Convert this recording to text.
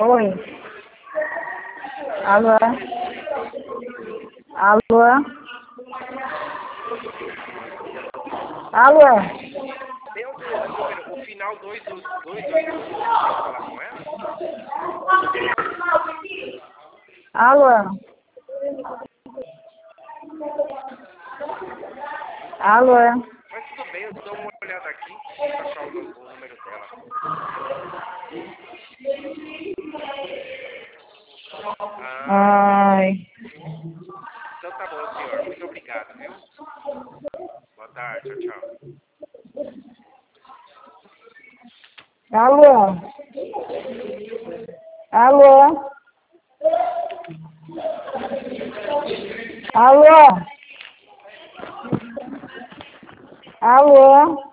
Oi. Alô? Alô? Alô? Tem o número, o final 221, você consegue falar com ela? Alô? Alô? Mas tudo bem, eu dou uma olhada aqui pra achar o número dela. Ai. Então tá bom, senhor. Muito obrigado, viu? Boa tarde, tchau, tchau. Alô? Alô? Alô? Alô?